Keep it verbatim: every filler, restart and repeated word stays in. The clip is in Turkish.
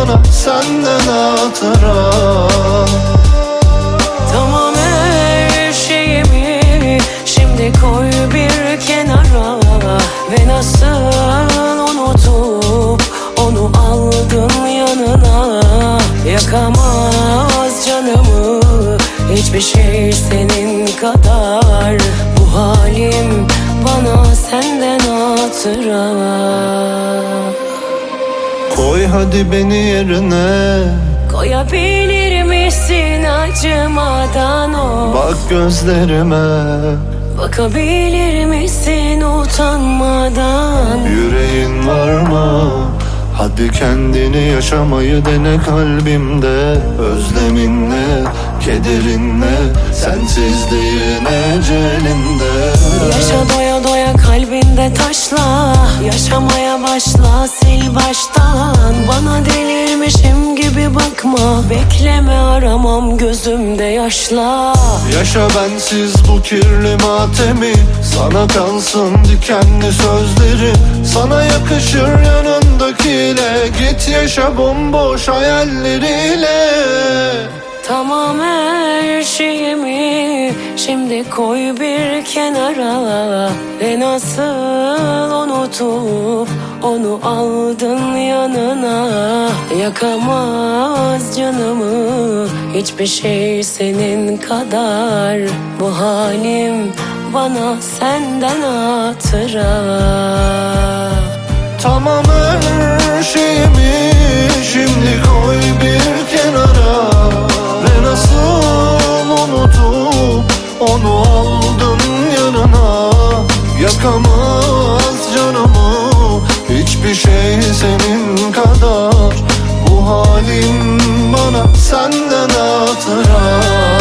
bana senden hatıra. Tamam her şeyimi şimdi koy bir kenara, ve nasıl unutup onu aldın yanına. Yakamaz canımı hiçbir şey senin kadar. Bu halim bana senden hatıra. Koy hadi beni yerine, Koyabilir misin acımadan o? bak gözlerime, bakabilir misin utanmadan? yüreğin var mı? Hadi kendini yaşamayı dene kalbimde. Özleminle, kederinle, sensizliğin ecelinde. Yaşa doya doya kalbinde taşla, yaşamaya başla sil baştan. Bana delirmişim gibi bakma, bekleme aramam gözümde yaşla. Yaşa bensiz bu kirli matemi, sana kalsın dikenli sözleri. Sana yakışır yanındakiyle, git yaşa bomboş hayalleriyle. Tamam her şeyimi şimdi koy bir kenara, ve nasıl unutup onu aldın yanına. Yakamaz canımı hiçbir şey senin kadar. Bu halim bana senden hatıra. Tamam her şeyimi şimdi koy bir kenara, ve nasıl unutup onu aldın yanına. Yakamaz canımı hiçbir şey senin kadar. Bu halim bana senden hatıra.